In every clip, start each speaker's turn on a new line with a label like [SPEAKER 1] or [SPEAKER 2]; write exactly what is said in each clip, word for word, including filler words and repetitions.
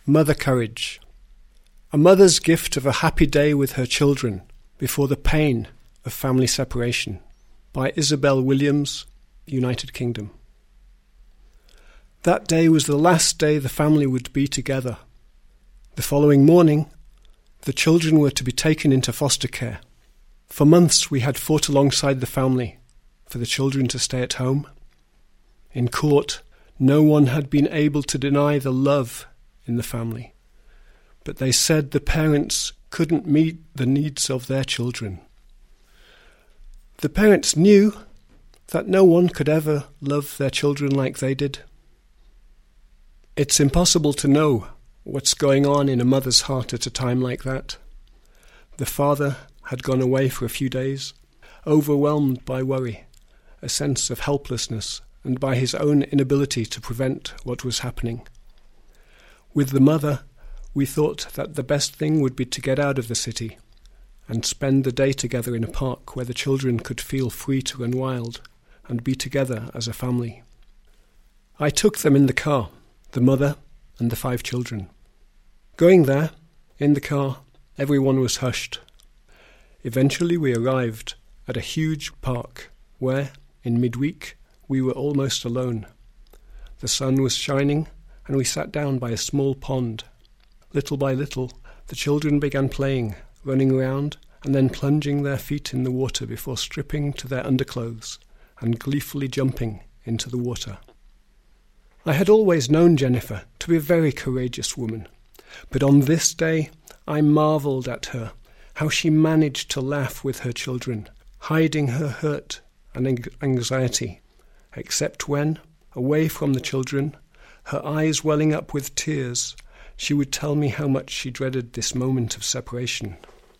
[SPEAKER 1] Mother Courage. A mother's gift of a happy day with her children before the pain of family separation, by Isabel Williams, United Kingdom. That day was the last day the family would be together. The following morning, the children were to be taken into foster care. For months we had fought alongside the family for the children to stay at home. In court, no one had been able to deny the love in the family, but they said the parents couldn't meet the needs of their children. The parents knew that no one could ever love their children like they did. It's impossible to know what's going on in a mother's heart at a time like that. The father had gone away for a few days, overwhelmed by worry, a sense of helplessness, and by his own inability to prevent what was happening. With the mother, we thought that the best thing would be to get out of the city and spend the day together in a park where the children could feel free to run wild and be together as a family. I took them in the car, the mother and the five children. Going there, in the car, everyone was hushed. Eventually we arrived at a huge park where, in midweek, we were almost alone. The sun was shining, and we sat down by a small pond. Little by little, the children began playing, running around, and then plunging their feet in the water before stripping to their underclothes and gleefully jumping into the water. I had always known Jennifer to be a very courageous woman, but on this day I marvelled at her, how she managed to laugh with her children, hiding her hurt and anxiety, except when, away from the children, her eyes welling up with tears, she would tell me how much she dreaded this moment of separation.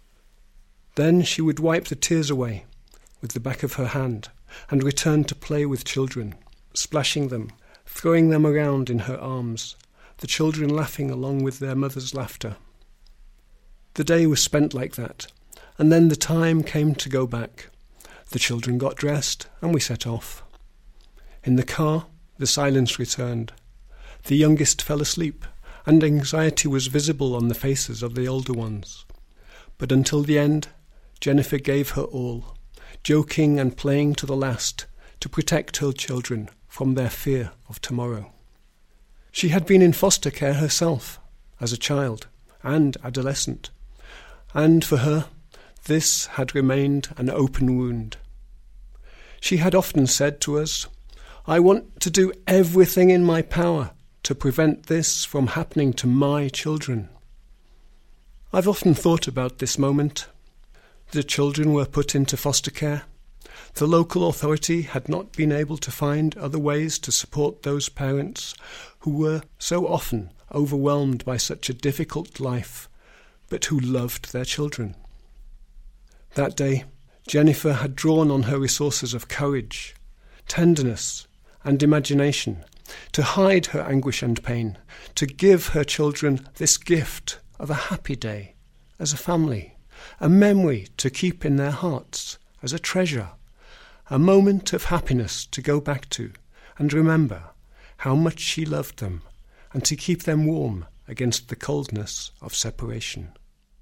[SPEAKER 1] Then she would wipe the tears away with the back of her hand and return to play with children, splashing them, throwing them around in her arms, the children laughing along with their mother's laughter. The day was spent like that, and then the time came to go back. The children got dressed, and we set off. In the car, the silence returned. The youngest fell asleep, and anxiety was visible on the faces of the older ones. But until the end, Jennifer gave her all, joking and playing to the last to protect her children from their fear of tomorrow. She had been in foster care herself, as a child and adolescent, and for her, this had remained an open wound. She had often said to us, "I want to do everything in my power to prevent this from happening to my children." I've often thought about this moment. The children were put into foster care. The local authority had not been able to find other ways to support those parents who were so often overwhelmed by such a difficult life, but who loved their children. That day, Jennifer had drawn on her resources of courage, tenderness, and imagination to hide her anguish and pain, to give her children this gift of a happy day as a family, a memory to keep in their hearts as a treasure, a moment of happiness to go back to and remember how much she loved them and to keep them warm against the coldness of separation.